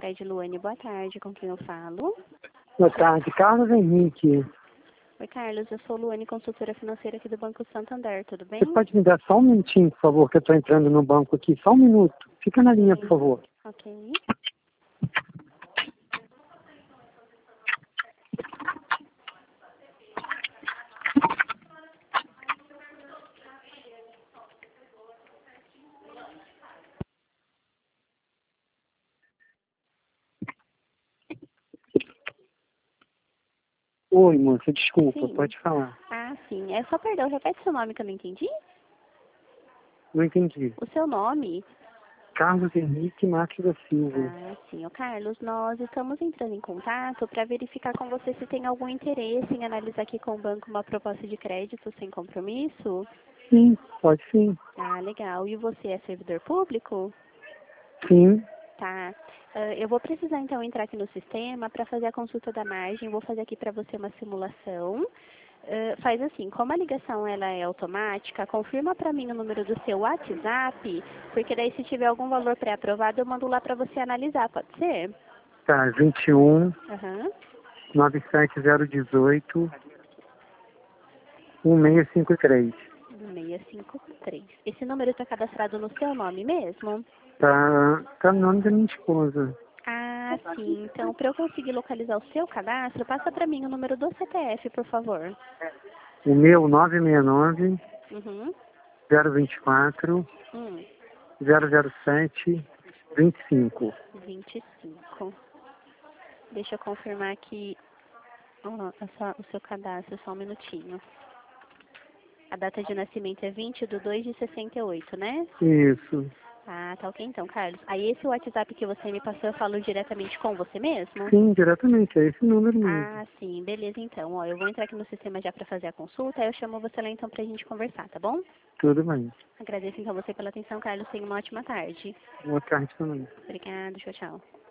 Cicred Luane, boa tarde, com quem eu falo? Boa tarde, Carlos Henrique. Oi, Carlos, eu sou Luane, consultora financeira aqui do Banco Santander, tudo bem? Você pode me dar só um minutinho, por favor, que eu estou entrando no banco aqui, só um minuto. Fica na linha, por favor. Ok. Oi, moça, desculpa, Sim. pode falar. Ah, sim. É só, perdão, repete seu nome que eu não entendi. Não entendi. O seu nome? Carlos Henrique Marques da Silva. Ah, sim. Ô, Carlos, nós estamos entrando em contato para verificar com você se tem algum interesse em analisar aqui com o banco uma proposta de crédito sem compromisso. Sim, pode sim. Ah, legal. E você é servidor público? Sim, Tá. Eu vou precisar então entrar aqui no sistema para fazer a consulta da margem. Vou fazer aqui para você uma simulação. Faz assim, como a ligação ela é automática, confirma para mim o número do seu WhatsApp, porque daí se tiver algum valor pré-aprovado eu mando lá para você analisar, pode ser? tá, 21 Aham. 97018 1653. 653. Esse número está cadastrado no seu nome mesmo? Tá no nome da minha esposa. Ah, sim. Então, para eu conseguir localizar o seu cadastro, passa para mim o número do CPF, por favor. O meu 969 Uhum. 024 Hum. 007 25. 25. Deixa eu confirmar aqui o seu cadastro, só um minutinho. A data de nascimento é 20/2/68, né? Isso. Ah, tá ok então, Carlos. Aí esse WhatsApp que você me passou, eu falo diretamente com você mesmo? Sim, diretamente, é esse número mesmo. Ah, sim, beleza então. Ó, eu vou entrar aqui no sistema já para fazer a consulta, aí eu chamo você lá então pra gente conversar, tá bom? Tudo bem. Agradeço então você pela atenção, Carlos. Tenha uma ótima tarde. Boa tarde também. Obrigada, tchau, tchau.